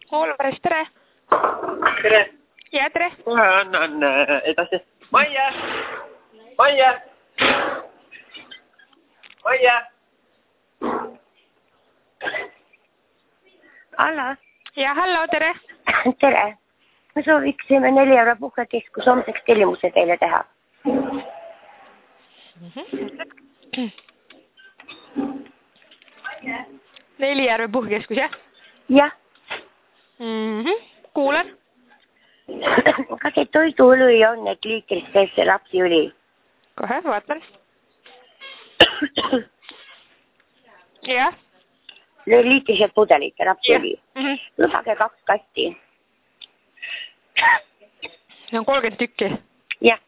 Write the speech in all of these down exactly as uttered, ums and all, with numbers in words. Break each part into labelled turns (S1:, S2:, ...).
S1: Olvares, tere!
S2: Tere!
S1: Ja, tere!
S2: Kohe annan edasi. Maie! Maie! Maie!
S3: Hallo.
S1: Ja, hallo, tere!
S3: Tere! Me sooviksime neli euro puhkekeskus homseks tellimuse teile teha.
S1: Nelijärve puhkeskus, jah?
S3: Jah.
S1: Mm-hmm. Kuulen.
S3: Kas see toiduõli on need liitris sees see lapsiõli?
S1: Kohe, vaatan. Jah.
S3: Liitrised pudelid ja lapsiõli.
S1: Mm-hmm.
S3: Lubage kaks kasti.
S1: See on kolmkümmend tükki.
S3: Jah.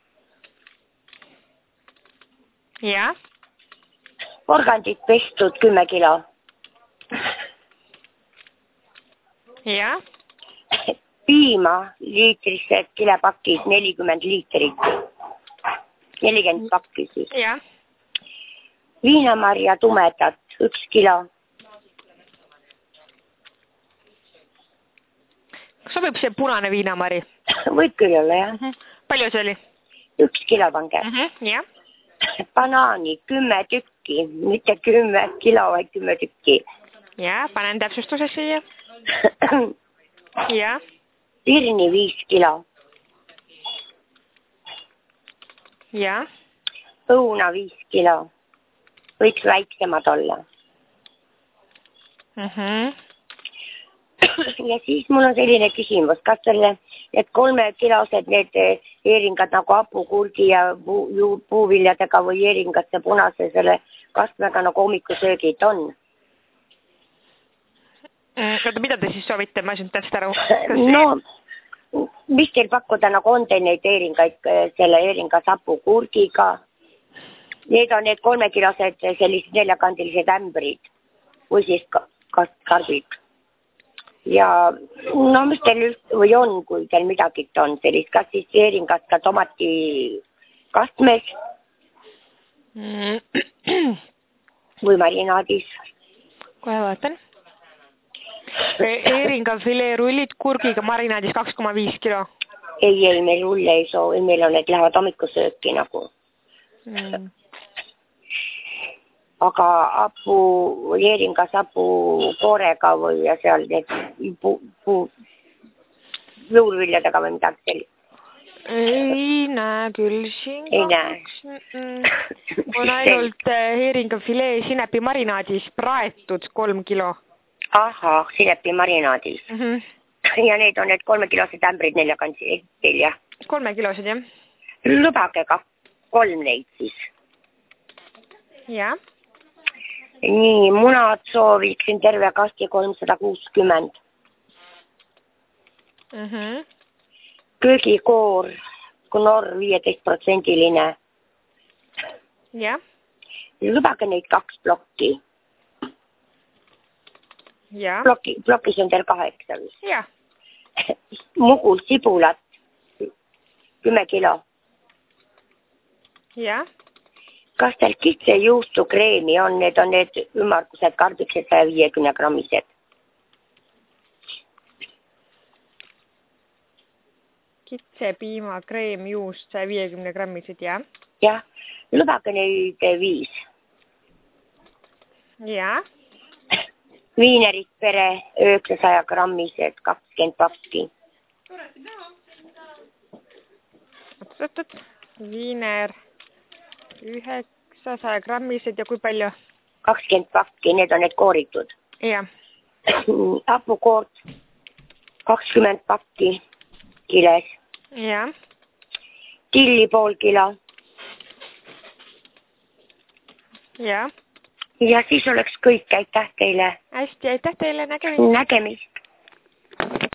S1: Jah.
S3: Porgandit pestud kümme kilo.
S1: Jah.
S3: Piima liitrised kilepakid nelikümmend liitrit. nelikümmend pakki siis.
S1: Jah.
S3: Viinamarja tumedat üks kilo.
S1: Kas sobib see punane viinamari?
S3: Võib küll olla, jah.
S1: Mm-hmm. Palju see oli?
S3: Üks kilo pange.
S1: Mm-hmm. Jah.
S3: Banaani kümme tükki, mitte kümme kilo, vaid kümme tükki.
S1: Ja, panen täpsustuse siia. Ja.
S3: Pirni viis kilo.
S1: Ja.
S3: Õuna viis kilo. Võiks väiksemad olla.
S1: Mm-hmm.
S3: Ja siis mul on selline küsimus, kas selle, need kolmekilosed, need eringad nagu hapukurgi ja puu, puuviljadega või eringasse punase selle kastmega nagu hommikusöögid on?
S1: Oota, mida te siis soovite? Ma ei saanud täpselt aru.
S3: No, mis teil pakkuda nagu on teil neid eringaid selle eringas hapukurgiga? Need on need kolmekilosed sellised neljakandilised ämbrid või siis karbid. Ja no mis teil just või on, kui teil midagi on sellist, kas siis eeringas ka tomati kastmes
S1: mm.
S3: või marinaadis?
S1: Kohe vaatan. Eeringa fileerullid kurgiga marinaadis kaks koma viis kilo.
S3: Ei, ei, meil rulle ei soovi, meil on need lähevad hommikusööki nagu.
S1: Mm.
S3: Aga apu, eeringas apu koorega või ja seal need puu, puu, juurviljadega või midagi sellist.
S1: Ei näe küll siin.
S3: Ei näe.
S1: On ainult eeringa filee sinepi marinaadis praetud kolm kilo.
S3: Ahah, sinepi marinaadis.
S1: Mm-hmm.
S3: Ja need on need kolmekilosed ämbrid neljakandsi teil, jah?
S1: Kolmekilosed, jah.
S3: Lubage ka kolm neid siis.
S1: Jah.
S3: Nii, munad sooviksin terve kasti kolmsada kuuskümmend.
S1: Mm-hmm.
S3: Köögikoor, Knorr viieteist protsendiline.
S1: Jah.
S3: Lubage neid kaks plokki.
S1: Jah.
S3: Plokki, plokis on teil kaheksa vist.
S1: Jah.
S3: Mugul sibulat, kümme kilo.
S1: Jah.
S3: Kas teil kitse juustukreemi on, need on need ümmargused karbikesed saja viiekümne grammised?
S1: Kitse piima kreem juust saja viiekümne grammised, jah.
S3: Jah, lubage neid viis.
S1: Jah.
S3: Viinerid pere üheksasaja grammised, kakskümmend pakki.
S1: Oot-oot-oot, viiner üheksasaja grammised ja kui palju?
S3: kakskümmend pakki, need on need kooritud.
S1: Jah.
S3: Hapukoort, kakskümmend pakki kiles.
S1: Jah.
S3: Tilli pool kilo.
S1: Jah.
S3: Ja siis oleks kõik, aitäh teile.
S1: Hästi, aitäh teile, nägemist.
S3: Nägemist.